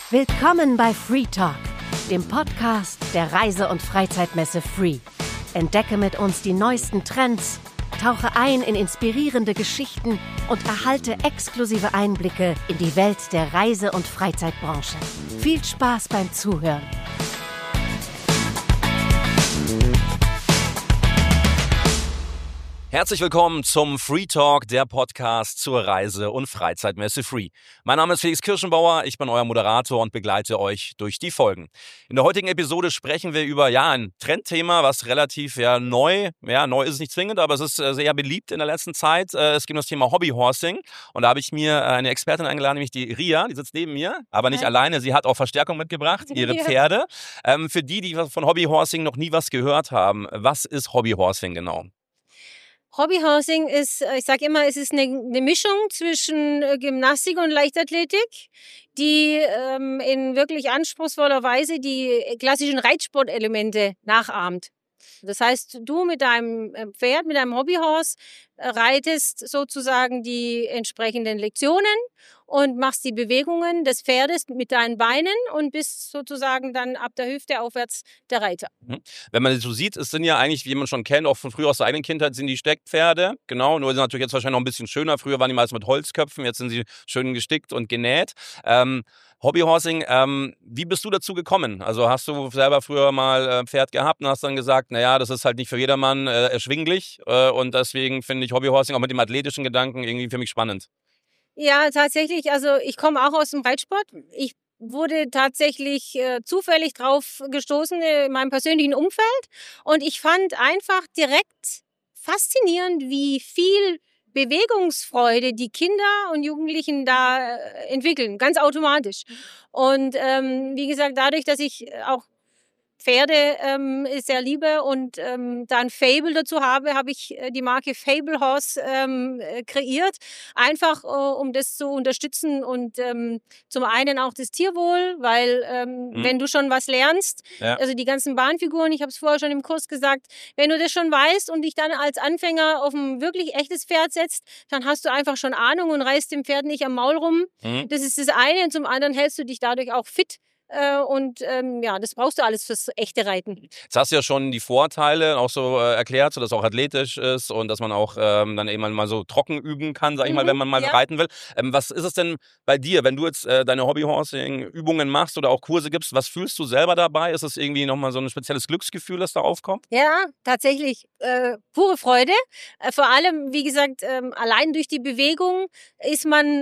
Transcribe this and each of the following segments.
Willkommen bei Free Talk, dem Podcast der Reise- und Freizeitmesse Free. Entdecke mit uns die neuesten Trends, tauche ein in inspirierende Geschichten und erhalte exklusive Einblicke in die Welt der Reise- und Freizeitbranche. Viel Spaß beim Zuhören. Herzlich willkommen zum Free Talk, der Podcast zur Reise- und Freizeitmesse Free. Mein Name ist Felix Kirschenbauer, ich bin euer Moderator und begleite euch durch die Folgen. In der heutigen Episode sprechen wir über ein Trendthema, was relativ neu ist es nicht zwingend, aber es ist sehr beliebt in der letzten Zeit. Es geht um das Thema Hobbyhorsing und da habe ich mir eine Expertin eingeladen, nämlich die Ria, die sitzt neben mir, aber nicht alleine, sie hat auch Verstärkung mitgebracht, ihre Pferde. Für die von Hobbyhorsing noch nie was gehört haben, was ist Hobbyhorsing genau? Hobbyhorsing ist, ich sage immer, es ist eine Mischung zwischen Gymnastik und Leichtathletik, die in wirklich anspruchsvoller Weise die klassischen Reitsportelemente nachahmt. Das heißt, du mit deinem Pferd, mit deinem Hobbyhorse reitest sozusagen die entsprechenden Lektionen und machst die Bewegungen des Pferdes mit deinen Beinen und bist sozusagen dann ab der Hüfte aufwärts der Reiter. Wenn man das so sieht, es sind ja eigentlich, wie man schon kennt, auch von früher aus der eigenen Kindheit, sind die Steckpferde. Genau, nur sind natürlich jetzt wahrscheinlich noch ein bisschen schöner. Früher waren die meist mit Holzköpfen, jetzt sind sie schön gestickt und genäht. Hobbyhorsing, wie bist du dazu gekommen? Also hast du selber früher mal Pferd gehabt und hast dann gesagt, naja, das ist halt nicht für jedermann erschwinglich und deswegen finde ich Hobbyhorsing auch mit dem athletischen Gedanken irgendwie für mich spannend. Ja, tatsächlich. Also ich komme auch aus dem Reitsport. Ich wurde tatsächlich zufällig drauf gestoßen in meinem persönlichen Umfeld. Und ich fand einfach direkt faszinierend, wie viel Bewegungsfreude die Kinder und Jugendlichen da entwickeln, ganz automatisch. Und wie gesagt, dadurch, dass ich auch Pferde sehr liebe und da ein Faible dazu habe ich die Marke Fable Horse kreiert. Einfach, um das zu unterstützen und zum einen auch das Tierwohl, weil wenn du schon was lernst, also die ganzen Bahnfiguren, ich habe es vorher schon im Kurs gesagt, wenn du das schon weißt und dich dann als Anfänger auf ein wirklich echtes Pferd setzt, dann hast du einfach schon Ahnung und reißt dem Pferd nicht am Maul rum. Das ist das eine und zum anderen hältst du dich dadurch auch fit. Und das brauchst du alles fürs echte Reiten. Jetzt hast du ja schon die Vorteile auch so erklärt, so dass es auch athletisch ist und dass man auch dann eben mal so trocken üben kann, sag ich mal, wenn man mal reiten will. Was ist es denn bei dir, wenn du jetzt deine Hobbyhorsing-Übungen machst oder auch Kurse gibst, was fühlst du selber dabei? Ist es irgendwie nochmal so ein spezielles Glücksgefühl, das da aufkommt? Ja, tatsächlich pure Freude. Vor allem, wie gesagt, allein durch die Bewegung ist man,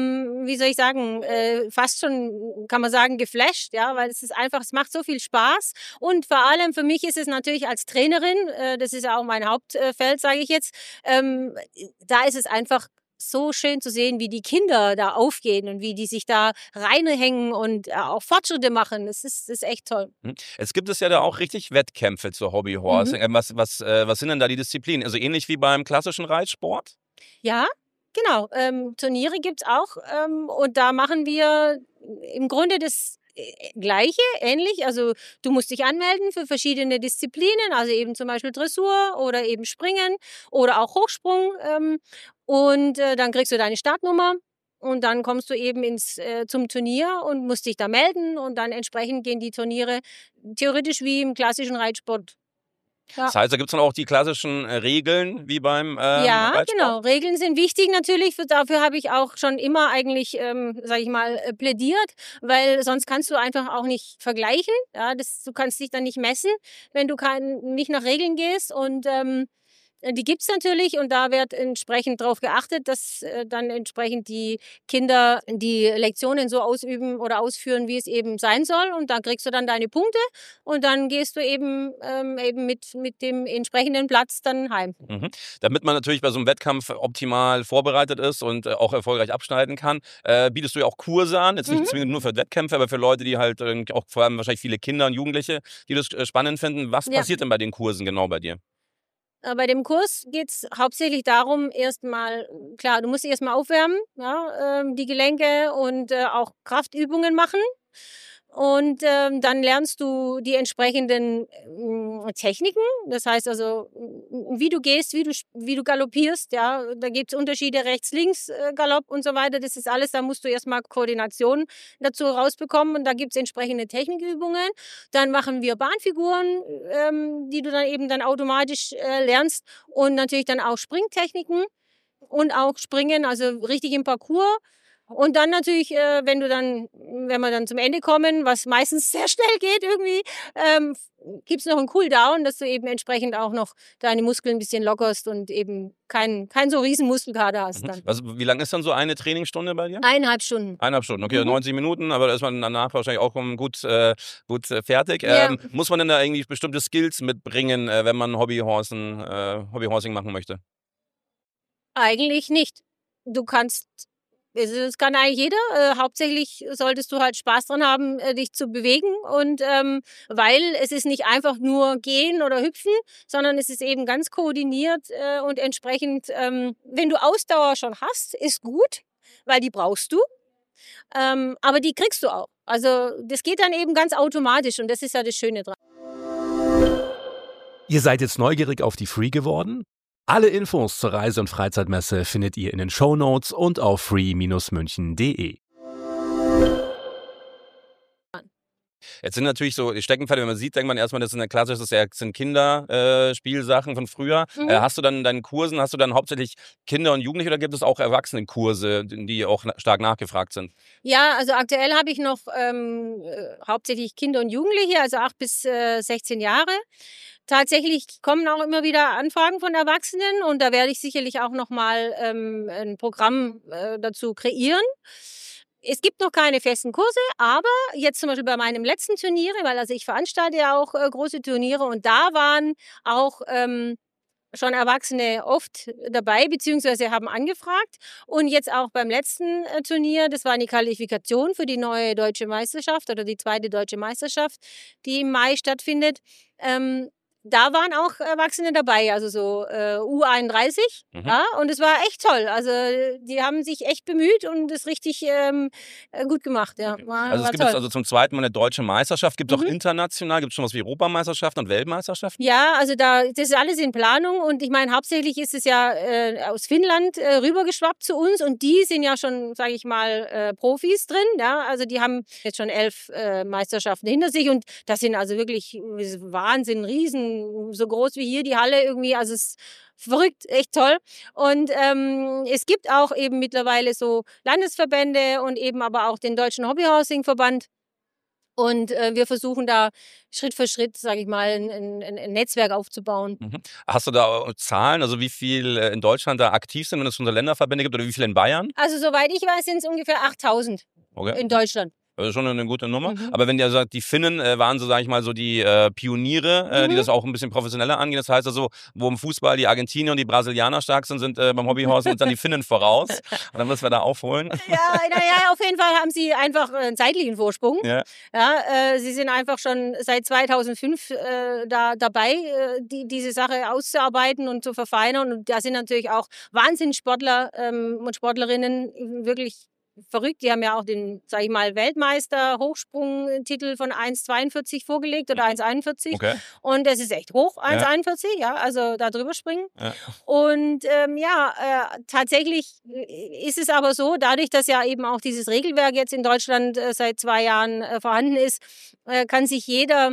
fast schon, kann man sagen, geflasht. Ja, weil es ist einfach, es macht so viel Spaß und vor allem für mich ist es natürlich als Trainerin, das ist ja auch mein Hauptfeld, sage ich jetzt, da ist es einfach so schön zu sehen, wie die Kinder da aufgehen und wie die sich da reinhängen und auch Fortschritte machen. Das ist echt toll. Es gibt es ja da auch richtig Wettkämpfe zur Hobbyhorsing. Was sind denn da die Disziplinen? Also ähnlich wie beim klassischen Reitsport? Ja, genau. Turniere gibt's auch und da machen wir im Grunde das Gleiche, ähnlich. Also du musst dich anmelden für verschiedene Disziplinen, also eben zum Beispiel Dressur oder eben Springen oder auch Hochsprung. Und dann kriegst du deine Startnummer und dann kommst du eben zum Turnier und musst dich da melden und dann entsprechend gehen die Turniere theoretisch wie im klassischen Reitsport. Ja. Das heißt, da gibt es dann auch die klassischen Regeln wie beim Ja, Reitsport? genau. Regeln sind wichtig natürlich. Dafür habe ich auch schon immer eigentlich, plädiert, weil sonst kannst du einfach auch nicht vergleichen. Ja, du kannst dich dann nicht messen, wenn du nicht nach Regeln gehst und die gibt's natürlich und da wird entsprechend darauf geachtet, dass dann entsprechend die Kinder die Lektionen so ausüben oder ausführen, wie es eben sein soll. Und dann kriegst du dann deine Punkte und dann gehst du eben mit dem entsprechenden Platz dann heim. Damit man natürlich bei so einem Wettkampf optimal vorbereitet ist und auch erfolgreich abschneiden kann, bietest du ja auch Kurse an. Jetzt nicht zwingend nur für Wettkämpfe, aber für Leute, die halt auch vor allem wahrscheinlich viele Kinder und Jugendliche, die das spannend finden. Was passiert denn bei den Kursen genau bei dir? Bei dem Kurs geht's hauptsächlich darum, erstmal, klar, du musst erstmal aufwärmen, ja, die Gelenke und auch Kraftübungen machen. Und dann lernst du die entsprechenden Techniken. Das heißt also, wie du gehst, wie du galoppierst. Ja, da gibt es Unterschiede rechts-links Galopp und so weiter. Das ist alles. Da musst du erstmal Koordination dazu rausbekommen. Und da gibt es entsprechende Technikübungen. Dann machen wir Bahnfiguren, die du dann eben dann automatisch lernst. Und natürlich dann auch Springtechniken und auch Springen, also richtig im Parcours. Und dann natürlich, wenn wir dann zum Ende kommen, was meistens sehr schnell geht irgendwie, gibt's noch einen Cooldown, dass du eben entsprechend auch noch deine Muskeln ein bisschen lockerst und eben kein so riesen Muskelkater hast dann. Also, wie lang ist dann so eine Trainingsstunde bei dir? 1,5 Stunden. 1,5 Stunden, okay, 90 Minuten, aber da ist man danach wahrscheinlich auch gut fertig. Ja. Muss man denn da irgendwie bestimmte Skills mitbringen, wenn man Hobbyhorsing machen möchte? Eigentlich nicht. Das kann eigentlich jeder. Hauptsächlich solltest du halt Spaß dran haben, dich zu bewegen. Und weil es ist nicht einfach nur gehen oder hüpfen, sondern es ist eben ganz koordiniert und entsprechend, wenn du Ausdauer schon hast, ist gut, weil die brauchst du. Aber die kriegst du auch. Also das geht dann eben ganz automatisch und das ist ja das Schöne dran. Ihr seid jetzt neugierig auf die Free geworden? Alle Infos zur Reise- und Freizeitmesse findet ihr in den Shownotes und auf free-münchen.de. Jetzt sind natürlich so die Steckenpferde, wenn man sieht, denkt man erstmal, das sind Kinderspielsachen von früher. Hast du dann in deinen Kursen, hauptsächlich Kinder und Jugendliche oder gibt es auch Erwachsenenkurse, die auch stark nachgefragt sind? Ja, also aktuell habe ich noch hauptsächlich Kinder und Jugendliche, also 8 bis 16 Jahre. Tatsächlich kommen auch immer wieder Anfragen von Erwachsenen und da werde ich sicherlich auch nochmal ein Programm dazu kreieren. Es gibt noch keine festen Kurse, aber jetzt zum Beispiel bei meinem letzten Turniere, weil also ich veranstalte ja auch große Turniere und da waren auch schon Erwachsene oft dabei, beziehungsweise haben angefragt. Und jetzt auch beim letzten Turnier, das war eine Qualifikation für die neue deutsche Meisterschaft oder die 2. deutsche Meisterschaft, die im Mai stattfindet. Da waren auch Erwachsene dabei, also so U31. Ja, und es war echt toll. Also die haben sich echt bemüht und es richtig gut gemacht. Ja. Also es gibt jetzt also zum zweiten Mal eine deutsche Meisterschaft. Gibt es auch international, gibt es schon was wie Europameisterschaften und Weltmeisterschaften? Ja, also das ist alles in Planung und ich meine, hauptsächlich ist es ja aus Finnland rübergeschwappt zu uns und die sind ja schon, sage ich mal, Profis drin. Ja? Also die haben jetzt schon 11 Meisterschaften hinter sich und das sind also wirklich Wahnsinn, riesen, so groß wie hier die Halle irgendwie, also es ist verrückt, echt toll. Und es gibt auch eben mittlerweile so Landesverbände und eben aber auch den Deutschen Hobbyhousing-Verband. Und wir versuchen da Schritt für Schritt, sage ich mal, ein Netzwerk aufzubauen. Hast du da Zahlen, also wie viel in Deutschland da aktiv sind, wenn es schon so Länderverbände gibt oder wie viele in Bayern? Also soweit ich weiß, sind es ungefähr 8.000 in Deutschland. Also schon eine gute Nummer. Aber wenn ihr sagt, die Finnen waren so, sage ich mal, so die Pioniere, die das auch ein bisschen professioneller angehen. Das heißt also, wo im Fußball die Argentinier und die Brasilianer stark sind beim Hobbyhorsen uns dann die Finnen voraus. Und dann müssen wir da aufholen. Ja, auf jeden Fall haben sie einfach einen zeitlichen Vorsprung. Ja, sie sind einfach schon seit 2005 dabei, diese Sache auszuarbeiten und zu verfeinern. Und da sind natürlich auch Wahnsinnssportler und Sportlerinnen wirklich verrückt. Die haben ja auch den, sag ich mal, Weltmeister-Hochsprungtitel von 1,42 vorgelegt oder 1,41. Okay. Und das ist echt hoch, 1,41, ja, also da drüber springen. Ja. Und tatsächlich ist es aber so, dadurch, dass ja eben auch dieses Regelwerk jetzt in Deutschland seit 2 Jahren vorhanden ist, kann sich jeder,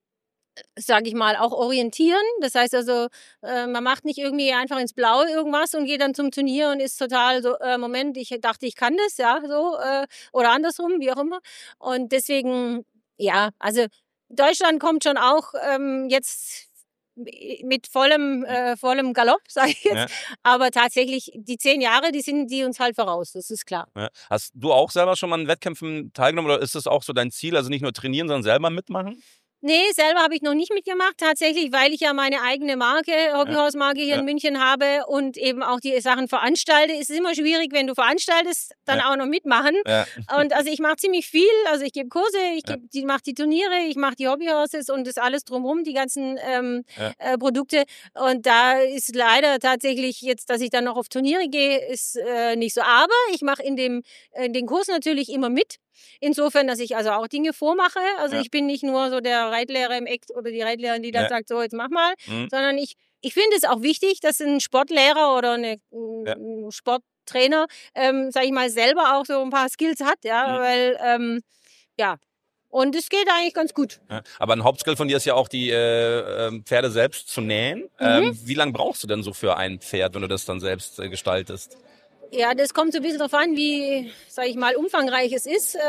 sage ich mal, auch orientieren. Das heißt also, man macht nicht irgendwie einfach ins Blaue irgendwas und geht dann zum Turnier und ist total so, Moment, ich dachte, ich kann das, ja, so, oder andersrum, wie auch immer. Und deswegen, ja, also Deutschland kommt schon auch jetzt mit vollem Galopp, sage ich jetzt. Ja. Aber tatsächlich, die 10 Jahre, die uns halt voraus, das ist klar. Ja. Hast du auch selber schon mal an Wettkämpfen teilgenommen oder ist das auch so dein Ziel, also nicht nur trainieren, sondern selber mitmachen? Nee, selber habe ich noch nicht mitgemacht, tatsächlich, weil ich ja meine eigene Marke, Hobbyhausmarke hier in München habe und eben auch die Sachen veranstalte. Es ist immer schwierig, wenn du veranstaltest, dann auch noch mitmachen. Ja. Und also ich mache ziemlich viel, also ich gebe Kurse, ich mache die Turniere, ich mache die Hobbyhorses und das alles drumherum, die ganzen Produkte. Und da ist leider tatsächlich jetzt, dass ich dann noch auf Turniere gehe, ist nicht so. Aber ich mache in den Kurs natürlich immer mit. Insofern, dass ich also auch Dinge vormache. Also ich bin nicht nur so der Reitlehrer im Eck oder die Reitlehrerin, die dann sagt, so jetzt mach mal, sondern ich finde es auch wichtig, dass ein Sportlehrer oder ein Sporttrainer, sag ich mal, selber auch so ein paar Skills hat, weil, und es geht eigentlich ganz gut. Ja, aber ein Hauptskill von dir ist ja auch, die Pferde selbst zu nähen. Wie lange brauchst du denn so für ein Pferd, wenn du das dann selbst gestaltest? Ja, das kommt so ein bisschen darauf an, wie, sage ich mal, umfangreich es ist.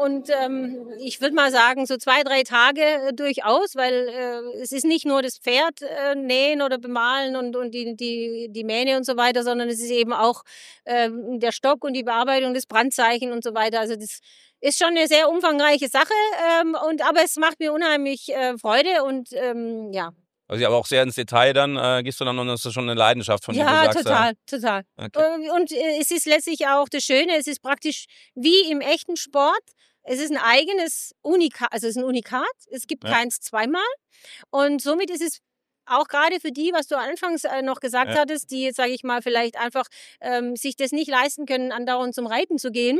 Ich würde mal sagen, so 2, 3 Tage durchaus, weil es ist nicht nur das Pferd nähen oder bemalen und die Mähne und so weiter, sondern es ist eben auch der Stock und die Bearbeitung des Brandzeichen und so weiter. Also das ist schon eine sehr umfangreiche Sache, aber es macht mir unheimlich Freude und ja. Also aber auch sehr ins Detail dann gehst du dann und das ist schon eine Leidenschaft von dir, du sagst. Ja, total. Okay. Und es ist letztlich auch das Schöne, es ist praktisch wie im echten Sport. Es ist ein eigenes Unikat, also es ist ein Unikat, es gibt keins zweimal und somit ist es auch gerade für die, was du anfangs noch gesagt hattest, die jetzt, sage ich mal, vielleicht einfach sich das nicht leisten können, andauernd zum Reiten zu gehen,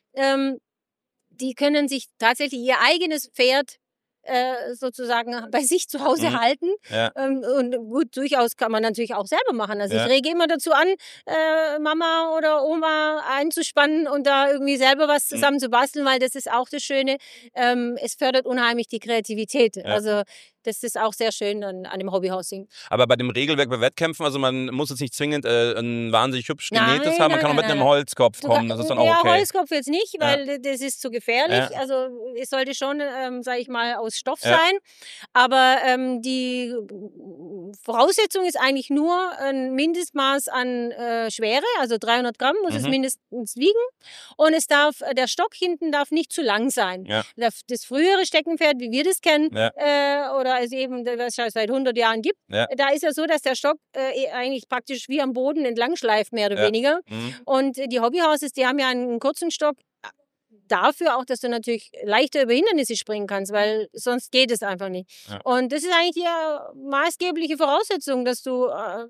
die können sich tatsächlich ihr eigenes Pferd sozusagen bei sich zu Hause halten. Ja. Und gut, durchaus kann man natürlich auch selber machen. Also ich rege immer dazu an, Mama oder Oma einzuspannen und da irgendwie selber was zusammen zu basteln, weil das ist auch das Schöne. Es fördert unheimlich die Kreativität. Ja. Also das ist auch sehr schön an dem Hobbyhorsing. Aber bei dem Regelwerk bei Wettkämpfen, also man muss jetzt nicht zwingend ein wahnsinnig hübsch genähtes haben, man kann auch mit einem Holzkopf kommen, das ist dann auch okay. Ja, Holzkopf jetzt nicht, weil das ist zu gefährlich. Ja. Also es sollte schon, sage ich mal, aus Stoff sein. Aber die Voraussetzung ist eigentlich nur ein Mindestmaß an Schwere, also 300 Gramm muss es mindestens wiegen. Und der Stock hinten darf nicht zu lang sein. Ja. Das frühere Steckenpferd, wie wir das kennen, oder es eben, was es seit 100 Jahren gibt, da ist ja so, dass der Stock eigentlich praktisch wie am Boden entlang schleift, mehr oder weniger. Und die Hobbyhorses, die haben ja einen kurzen Stock, dafür auch, dass du natürlich leichter über Hindernisse springen kannst, weil sonst geht es einfach nicht. Ja. Und das ist eigentlich die maßgebliche Voraussetzung, dass du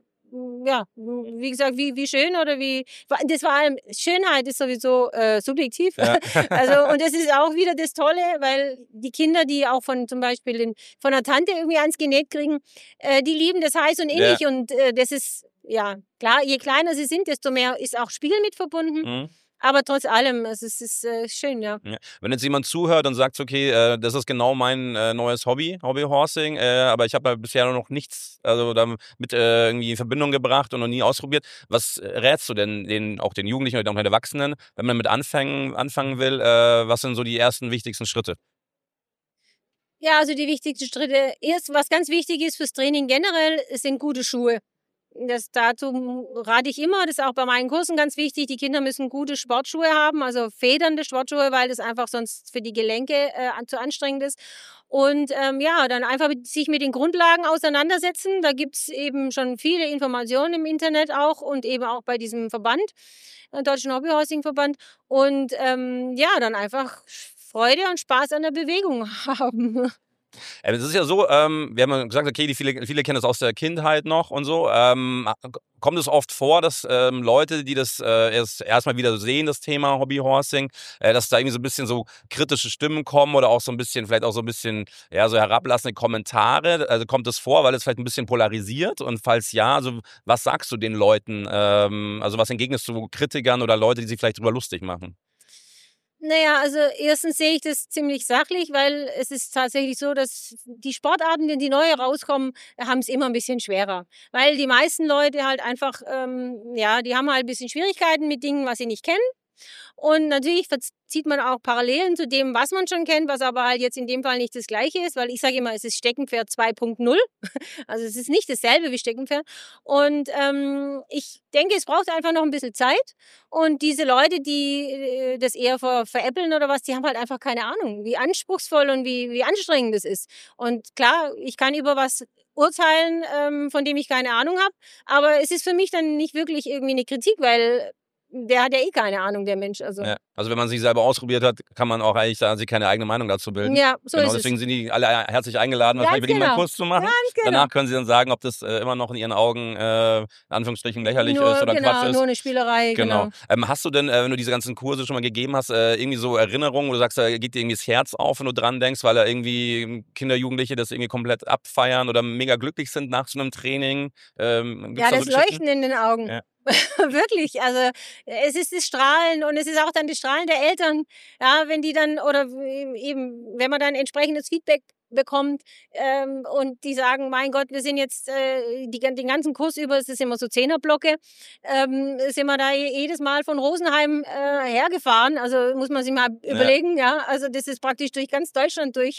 wie gesagt, wie schön oder das vor allem, Schönheit ist sowieso subjektiv. Ja. Also, und das ist auch wieder das Tolle, weil die Kinder, die auch zum Beispiel von der Tante irgendwie eins genäht kriegen, die lieben das heiß und innig und das ist, ja, klar, je kleiner sie sind, desto mehr ist auch Spiel mit verbunden. Aber trotz allem, es ist schön, ja. Wenn jetzt jemand zuhört und sagt, okay, das ist genau mein neues Hobbyhorsing, aber ich habe bisher noch nichts damit irgendwie in Verbindung gebracht und noch nie ausprobiert. Was rätst du denn auch den Jugendlichen oder auch den Erwachsenen, wenn man mit anfangen will? Was sind so die ersten wichtigsten Schritte? Ja, also die wichtigsten Schritte, was ganz wichtig ist fürs Training generell, sind gute Schuhe. Dazu rate ich immer, das ist auch bei meinen Kursen ganz wichtig, die Kinder müssen gute Sportschuhe haben, also federnde Sportschuhe, weil das einfach sonst für die Gelenke zu anstrengend ist. Und dann einfach sich mit den Grundlagen auseinandersetzen. Da gibt es eben schon viele Informationen im Internet auch und eben auch bei diesem Verband, Deutschen Hobbyhorsing-Verband. Und dann einfach Freude und Spaß an der Bewegung haben. Es ist ja so, wir haben ja gesagt, okay, viele kennen das aus der Kindheit noch und so. Kommt es oft vor, dass Leute, die das erstmal wieder sehen, das Thema Hobbyhorsing, dass da irgendwie so ein bisschen so kritische Stimmen kommen oder auch so ein bisschen, vielleicht auch so ein bisschen, ja, so herablassende Kommentare? Also kommt es vor, weil es vielleicht ein bisschen polarisiert? Und falls ja, also was sagst du den Leuten? Also was entgegnest du Kritikern oder Leute, die sich vielleicht drüber lustig machen? Naja, also erstens sehe ich das ziemlich sachlich, weil es ist tatsächlich so, dass die Sportarten, die neu rauskommen, haben es immer ein bisschen schwerer. Weil die meisten Leute halt einfach, die haben halt ein bisschen Schwierigkeiten mit Dingen, was sie nicht kennen. Und natürlich zieht man auch Parallelen zu dem, was man schon kennt, was aber halt jetzt in dem Fall nicht das Gleiche ist, weil ich sage immer, es ist Steckenpferd 2.0. Also es ist nicht dasselbe wie Steckenpferd. Und ich denke, es braucht einfach noch ein bisschen Zeit. Und diese Leute, die das eher veräppeln oder was, die haben halt einfach keine Ahnung, wie anspruchsvoll und wie anstrengend das ist. Und klar, ich kann über was urteilen, von dem ich keine Ahnung habe, aber es ist für mich dann nicht wirklich irgendwie eine Kritik, weil der hat ja eh keine Ahnung, der Mensch. Also, Ja. Also wenn man sich selber ausprobiert hat, kann man auch eigentlich sich keine eigene Meinung dazu bilden. Ja, so genau, ist deswegen es. sind die alle herzlich eingeladen, wahrscheinlich mit Ihnen mal einen Kurs zu machen. Ganz genau. Danach können Sie dann sagen, ob das immer noch in Ihren Augen in Anführungsstrichen lächerlich ist oder Quatsch ist. Nur eine Spielerei, genau. Hast du denn, wenn du diese ganzen Kurse schon mal gegeben hast, irgendwie so Erinnerungen, wo du sagst, da geht dir irgendwie das Herz auf, wenn du dran denkst, weil da irgendwie Kinder, Jugendliche das irgendwie komplett abfeiern oder mega glücklich sind nach so einem Training? Ja, das Leuchten in den Augen. Ja. Wirklich, also es ist das Strahlen und es ist auch dann das Strahlen der Eltern, ja, wenn die dann oder eben, wenn man dann entsprechendes Feedback bekommt und die sagen, mein Gott, wir sind jetzt den ganzen Kurs über, es ist immer so 10er-Blocke, sind wir da jedes Mal von Rosenheim hergefahren, also muss man sich mal überlegen, ja, also das ist praktisch durch ganz Deutschland durch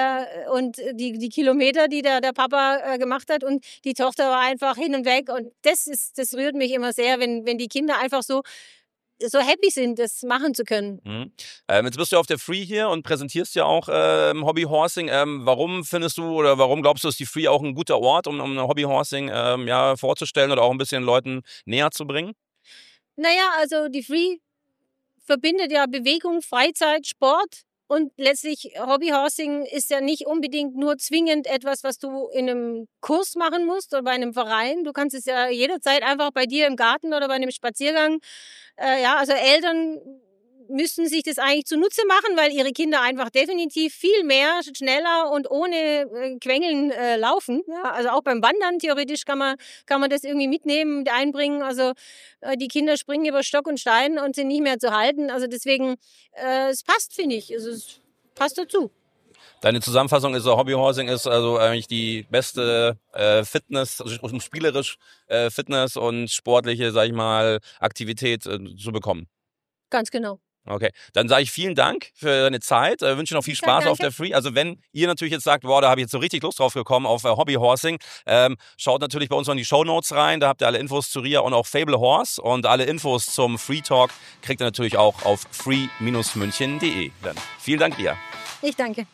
und die Kilometer, die der Papa gemacht hat und die Tochter war einfach hin und weg und das rührt mich immer sehr, wenn die Kinder einfach so happy sind, das machen zu können. Mhm. Jetzt bist du auf der Free hier und präsentierst ja auch Hobbyhorsing. Warum findest du oder warum glaubst du, ist die Free auch ein guter Ort, um Hobbyhorsing vorzustellen oder auch ein bisschen Leuten näher zu bringen? Naja, also die Free verbindet ja Bewegung, Freizeit, Sport. Und letztlich Hobbyhorsing ist ja nicht unbedingt nur zwingend etwas, was du in einem Kurs machen musst oder bei einem Verein. Du kannst es ja jederzeit einfach bei dir im Garten oder bei einem Spaziergang. Also Eltern müssten sich das eigentlich zunutze machen, weil ihre Kinder einfach definitiv viel mehr, schneller und ohne Quengeln laufen. Ja, also auch beim Wandern theoretisch kann man das irgendwie mitnehmen, einbringen. Also die Kinder springen über Stock und Stein und sind nicht mehr zu halten. Also deswegen, es passt, finde ich. Also es passt dazu. Deine Zusammenfassung ist, Hobbyhorsing ist also eigentlich die beste Fitness, also spielerisch Fitness und sportliche, sag ich mal, Aktivität zu bekommen. Ganz genau. Okay, dann sage ich vielen Dank für deine Zeit, wünsche noch viel Spaß auf der Free. Also wenn ihr natürlich jetzt sagt, boah, da habe ich jetzt so richtig Lust drauf gekommen auf Hobbyhorsing, schaut natürlich bei uns noch in die Shownotes rein, da habt ihr alle Infos zu RIA und auch Fable Horse und alle Infos zum Free Talk kriegt ihr natürlich auch auf free-münchen.de. Dann vielen Dank, RIA. Ich danke.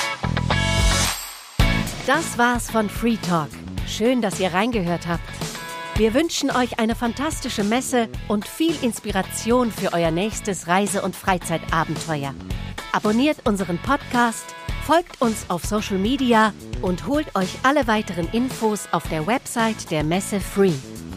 Das war's von Free Talk. Schön, dass ihr reingehört habt. Wir wünschen euch eine fantastische Messe und viel Inspiration für euer nächstes Reise- und Freizeitabenteuer. Abonniert unseren Podcast, folgt uns auf Social Media und holt euch alle weiteren Infos auf der Website der Messe Free.